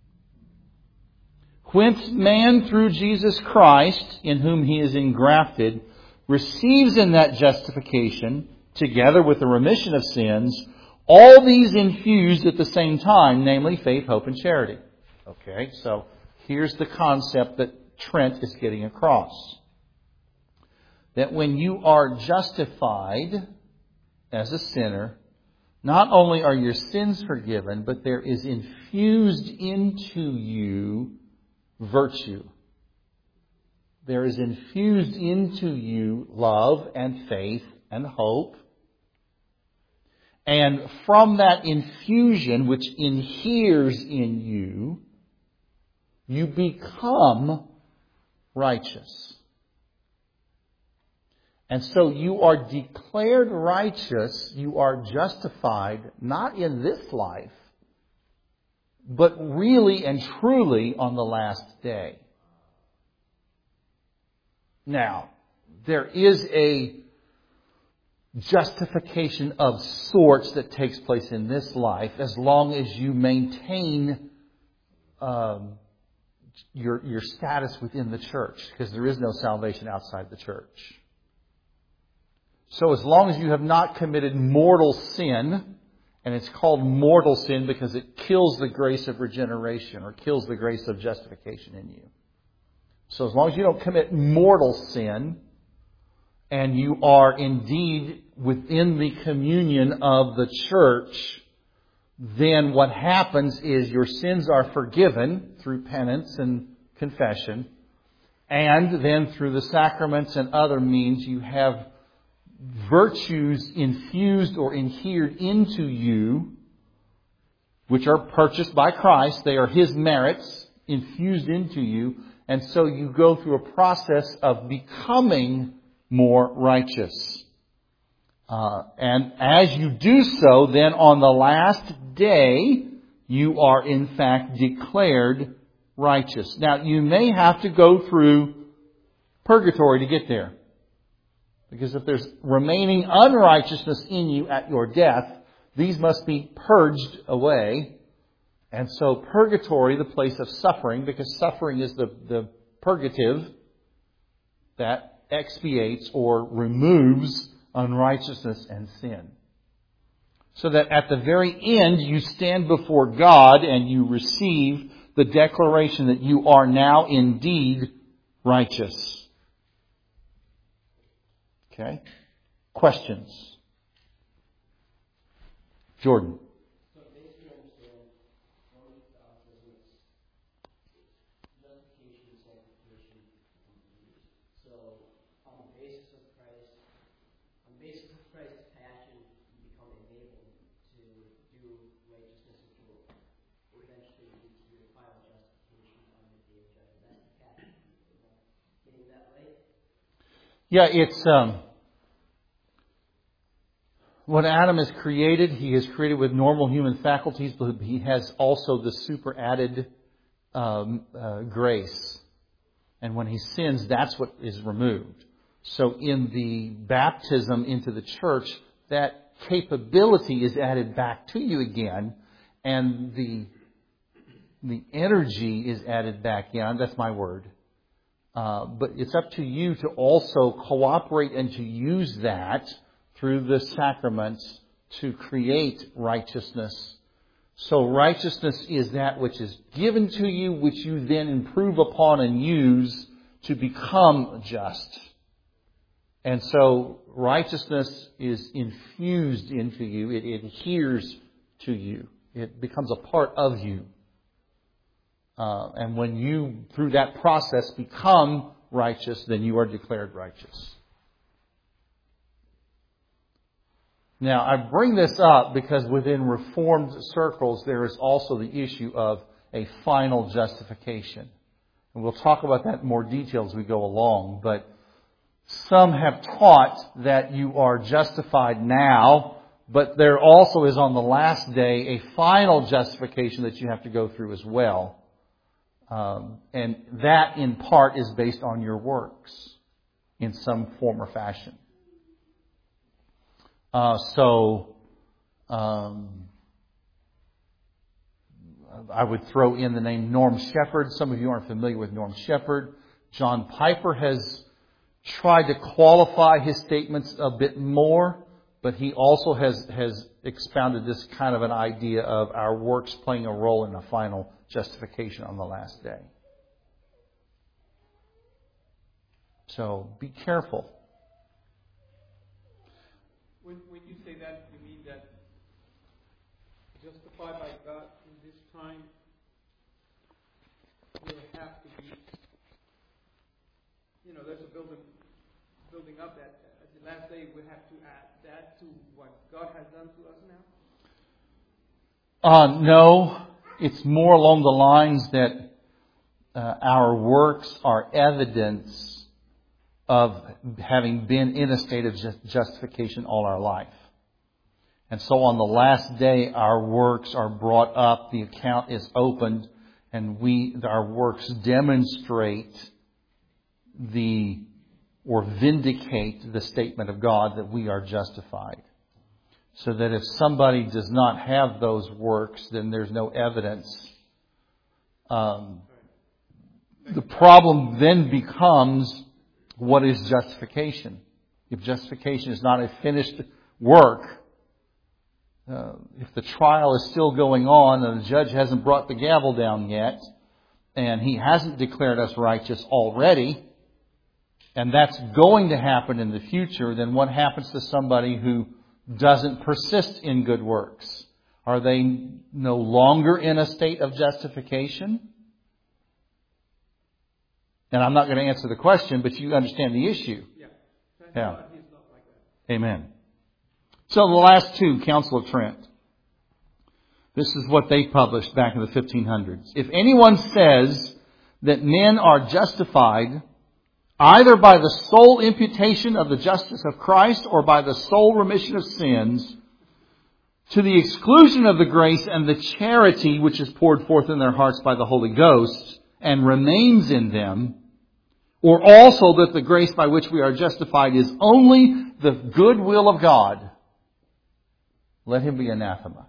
Whence man through Jesus Christ, in whom he is engrafted, receives in that justification, together with the remission of sins, all these infused at the same time, namely faith, hope, and charity. Okay, so here's the concept that Trent is getting across. That when you are justified as a sinner, not only are your sins forgiven, but there is infused into you virtue. There is infused into you love and faith and hope. And from that infusion which inheres in you, you become righteous. And so you are declared righteous, you are justified, not in this life, but really and truly on the last day. Now, there is a justification of sorts that takes place in this life as long as you maintain um, your, your status within the church, because there is no salvation outside the church. So as long as you have not committed mortal sin, and it's called mortal sin because it kills the grace of regeneration or kills the grace of justification in you. So as long as you don't commit mortal sin, and you are indeed within the communion of the church, then what happens is your sins are forgiven through penance and confession. And then through the sacraments and other means, you have virtues infused or inhered into you, which are purchased by Christ. They are His merits infused into you. And so you go through a process of becoming more righteous. Uh, and as you do so, then on the last day, you are in fact declared righteous. Now, you may have to go through purgatory to get there. Because if there's remaining unrighteousness in you at your death, these must be purged away. And so purgatory, the place of suffering, because suffering is the, the purgative that expiates or removes unrighteousness and sin. So that at the very end you stand before God and you receive the declaration that you are now indeed righteous. Okay? Questions? Jordan. So basically understand one of the thousands justification and sanctification. So on the basis of Christ, on the basis of Christ's passion, you become enabled to do righteousness and good. Eventually lead to your final justification on the day of judgment. That's the passion. Getting that right? Yeah, it's um when Adam is created, he is created with normal human faculties, but he has also the super added um, uh, grace. And when he sins, that's what is removed. So in the baptism into the church, that capability is added back to you again, and the the energy is added back in. That's my word. Uh, but it's up to you to also cooperate and to use that through the sacraments to create righteousness. So righteousness is that which is given to you, which you then improve upon and use to become just. And so righteousness is infused into you. It adheres to you. It becomes a part of you. Uh, and when you, through that process, become righteous, then you are declared righteous. Now, I bring this up because within Reformed circles, there is also the issue of a final justification. And we'll talk about that in more detail as we go along. But some have taught that you are justified now, but there also is on the last day a final justification that you have to go through as well. Um, and that, in part, is based on your works in some form or fashion. Uh, so, um, I would throw in the name Norm Shepherd. Some of you aren't familiar with Norm Shepherd. John Piper has tried to qualify his statements a bit more, but he also has, has expounded this kind of an idea of our works playing a role in the final justification on the last day. So, be careful. When, when you say that, you mean that justified by God in this time will have to be, you know, there's a building building up that at the last day we have to add that to what God has done to us now? Uh, no, it's more along the lines that uh, our works are evidence of having been in a state of justification all our life. And so on the last day, our works are brought up, the account is opened, and we, our works demonstrate the, or vindicate the statement of God that we are justified. So that if somebody does not have those works, then there's no evidence. Um, the problem then becomes, what is justification? If justification is not a finished work, uh, if the trial is still going on and the judge hasn't brought the gavel down yet, and he hasn't declared us righteous already, and that's going to happen in the future, then what happens to somebody who doesn't persist in good works? Are they no longer in a state of justification? And I'm not going to answer the question, but you understand the issue. Yeah. Yeah. He's not like that. Amen. So the last two, Council of Trent. This is what they published back in the fifteen hundreds. If anyone says that men are justified either by the sole imputation of the justice of Christ or by the sole remission of sins, to the exclusion of the grace and the charity which is poured forth in their hearts by the Holy Ghost and remains in them, or also that the grace by which we are justified is only the good will of God, let him be anathema.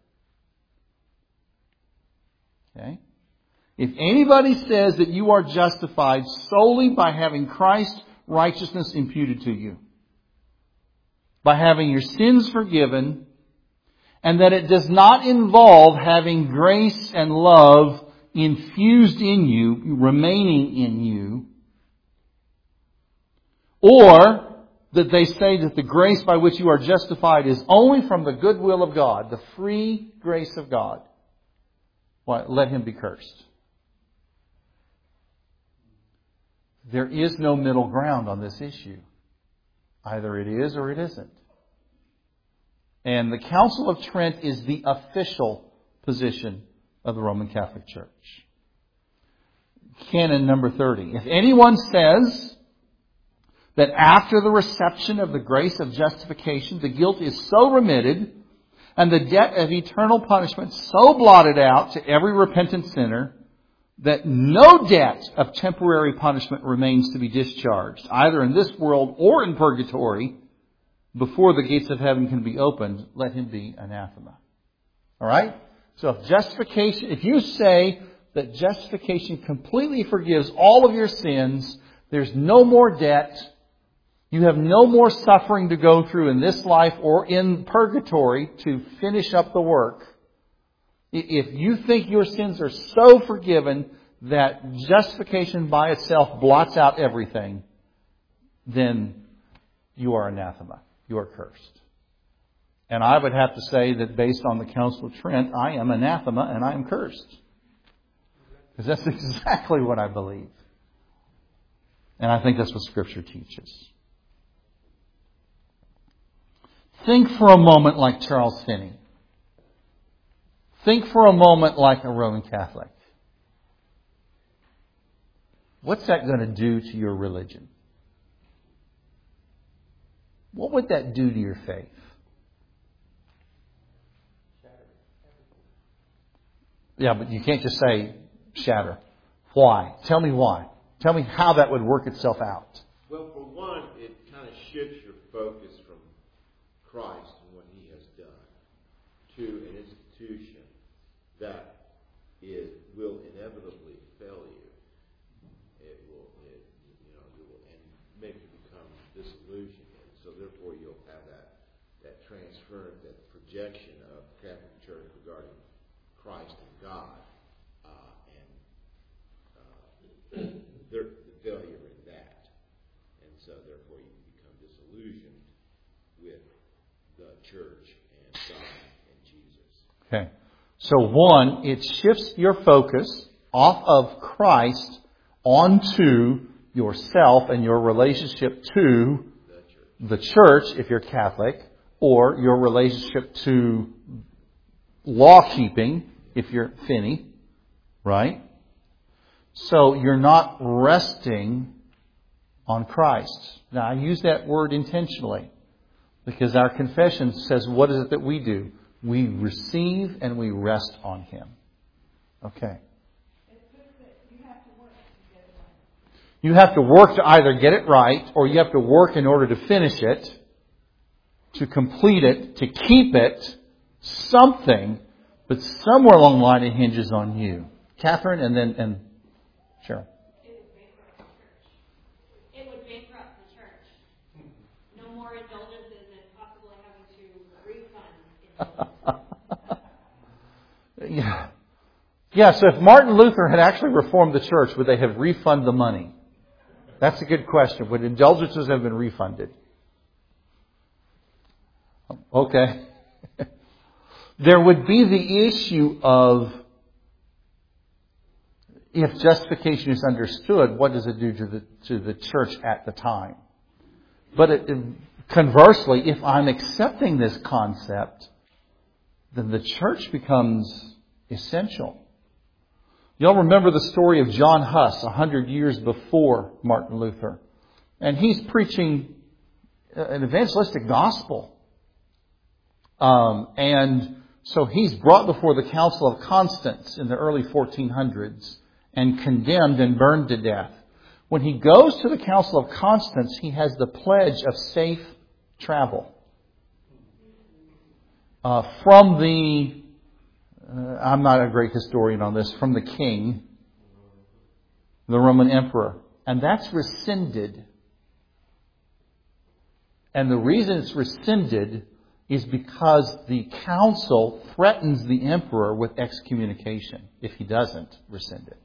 Okay? If anybody says that you are justified solely by having Christ's righteousness imputed to you, by having your sins forgiven, and that it does not involve having grace and love infused in you, remaining in you, or that they say that the grace by which you are justified is only from the goodwill of God, the free grace of God, well, let him be cursed. There is no middle ground on this issue. Either it is or it isn't. And the Council of Trent is the official position of the Roman Catholic Church. Canon number thirty. If anyone says that after the reception of the grace of justification, the guilt is so remitted and the debt of eternal punishment so blotted out to every repentant sinner that no debt of temporary punishment remains to be discharged, either in this world or in purgatory, before the gates of heaven can be opened, let him be anathema. All right? So if justification, if you say that justification completely forgives all of your sins, there's no more debt, you have no more suffering to go through in this life or in purgatory to finish up the work. If you think your sins are so forgiven that justification by itself blots out everything, then you are anathema. You are cursed. And I would have to say that based on the Council of Trent, I am anathema and I am cursed. Because that's exactly what I believe. And I think that's what Scripture teaches. Think for a moment like Charles Finney. Think for a moment like a Roman Catholic. What's that going to do to your religion? What would that do to your faith? Yeah, but you can't just say shatter. Why? Tell me why. Tell me how that would work itself out. Well, for one, it kind of shifts your focus from Christ and what he has done to an institution that is, will inevitably fail you. It will, it, you know, it will and make you become disillusioned. And so therefore you'll have that, that transference, that projection of Catholic Church regarding Christ and God, uh, and uh, their the failure in that. And so therefore you become disillusioned with the church and God and Jesus. Okay. So one, it shifts your focus off of Christ onto yourself and your relationship to the church, if you're Catholic, or your relationship to law-keeping, if you're Finney, right? So you're not resting on Christ. Now, I use that word intentionally because our confession says, what is it that we do? We receive and we rest on Him. Okay. You have to work to either get it right or you have to work in order to finish it, to complete it, to keep it, something, but somewhere along the line it hinges on you. Catherine and then and Cheryl. It would bankrupt the church. No more indulgences and possibly having to refund. Yeah. Yeah, so if Martin Luther had actually reformed the church, would they have refunded the money? That's a good question. Would indulgences have been refunded? Okay. There would be the issue of, if justification is understood, what does it do to the to the church at the time? But it, conversely, if I'm accepting this concept, then the church becomes essential. You'll remember the story of John Huss a hundred years before Martin Luther. And he's preaching an evangelistic gospel. Um, and so he's brought before the Council of Constance in the early fourteen hundreds and condemned and burned to death. When he goes to the Council of Constance, he has the pledge of safe travel. Uh, from the, uh, I'm not a great historian on this, from the king, the Roman emperor. And that's rescinded. And the reason it's rescinded is because the council threatens the emperor with excommunication if he doesn't rescind it.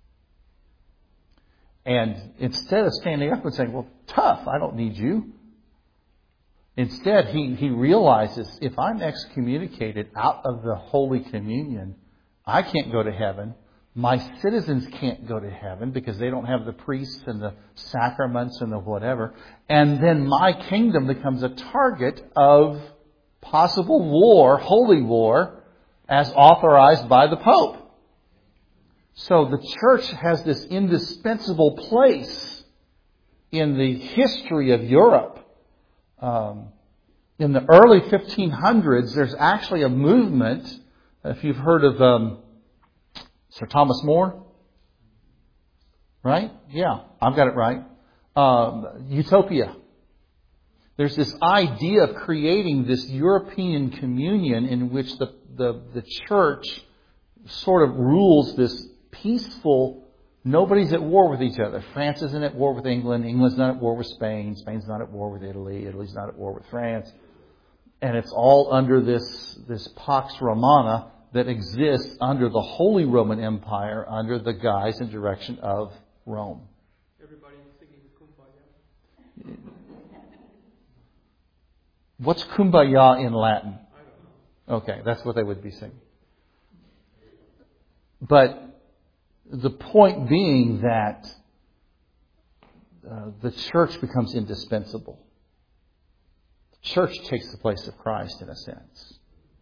And instead of standing up and saying, well, tough, I don't need you. Instead, he, he realizes, if I'm excommunicated out of the Holy Communion, I can't go to heaven. My citizens can't go to heaven because they don't have the priests and the sacraments and the whatever. And then my kingdom becomes a target of possible war, holy war, as authorized by the Pope. So the church has this indispensable place in the history of Europe. Um, in the early fifteen hundreds, there's actually a movement, if you've heard of um, Sir Thomas More, right? Yeah, I've got it right. Um, Utopia. There's this idea of creating this European communion in which the, the, the church sort of rules this peaceful, nobody's at war with each other. France isn't at war with England. England's not at war with Spain. Spain's not at war with Italy. Italy's not at war with France. And it's all under this, this Pax Romana that exists under the Holy Roman Empire under the guise and direction of Rome. Everybody singing Kumbaya. What's Kumbaya in Latin? I don't know. Okay, that's what they would be singing. But the point being that uh, the church becomes indispensable. The church takes the place of Christ in a sense.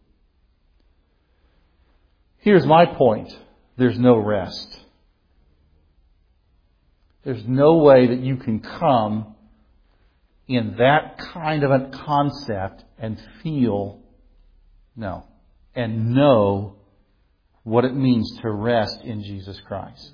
Here's my point. There's no rest. There's no way that you can come in that kind of a concept and feel, no, and know what it means to rest in Jesus Christ.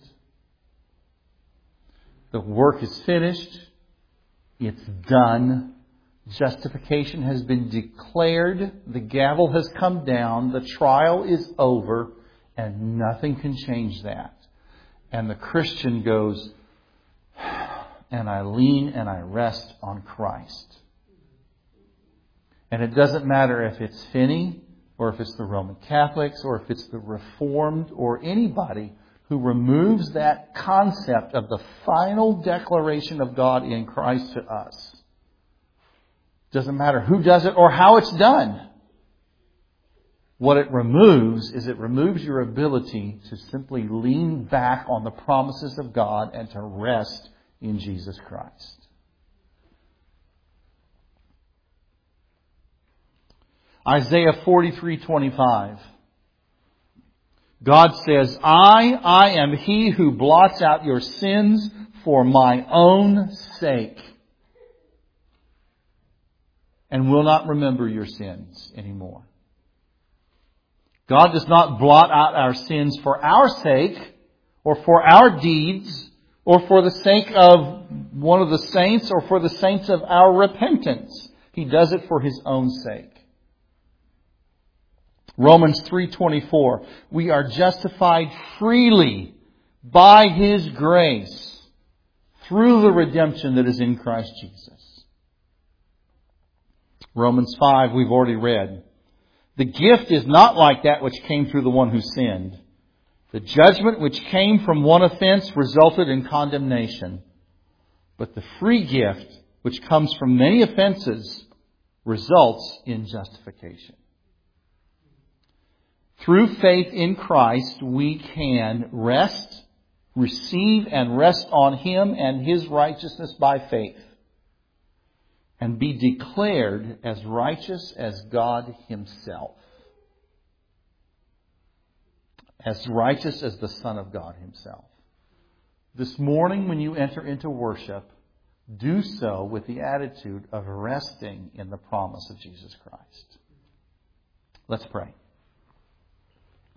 The work is finished. It's done. Justification has been declared. The gavel has come down. The trial is over. And nothing can change that. And the Christian goes, and I lean and I rest on Christ. And it doesn't matter if it's Finney, or if it's the Roman Catholics, or if it's the Reformed, or anybody who removes that concept of the final declaration of God in Christ to us. Doesn't matter who does it or how it's done. What it removes is it removes your ability to simply lean back on the promises of God and to rest in Jesus Christ. Isaiah forty-three twenty-five. God says, I, I am He who blots out your sins for my own sake, and will not remember your sins anymore. God does not blot out our sins for our sake, or for our deeds, or for the sake of one of the saints, or for the saints of our repentance. He does it for His own sake. Romans three twenty-four. We are justified freely by His grace through the redemption that is in Christ Jesus. Romans five, we've already read. The gift is not like that which came through the one who sinned. The judgment which came from one offense resulted in condemnation. But the free gift which comes from many offenses results in justification. Through faith in Christ, we can rest, receive and rest on Him and His righteousness by faith, and be declared as righteous as God Himself. As righteous as the Son of God Himself. This morning when you enter into worship, do so with the attitude of resting in the promise of Jesus Christ. Let's pray.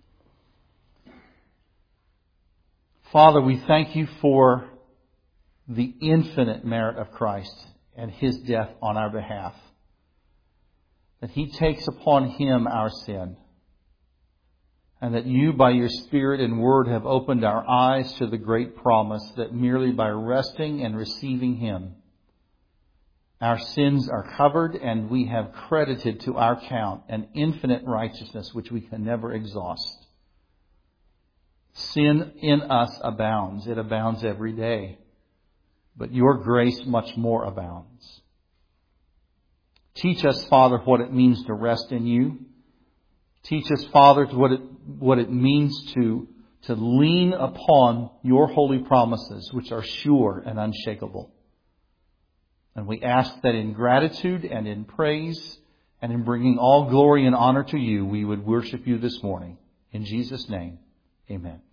Father, we thank You for the infinite merit of Christ and His death on our behalf. That He takes upon Him our sin. And that You, by Your Spirit and Word, have opened our eyes to the great promise that merely by resting and receiving Him, our sins are covered and we have credited to our account an infinite righteousness which we can never exhaust. Sin in us abounds. It abounds every day. But Your grace much more abounds. Teach us, Father, what it means to rest in You. Teach us, Father, what it, what it means to, to lean upon Your holy promises, which are sure and unshakable. And we ask that in gratitude and in praise and in bringing all glory and honor to You, we would worship You this morning. In Jesus' name, amen.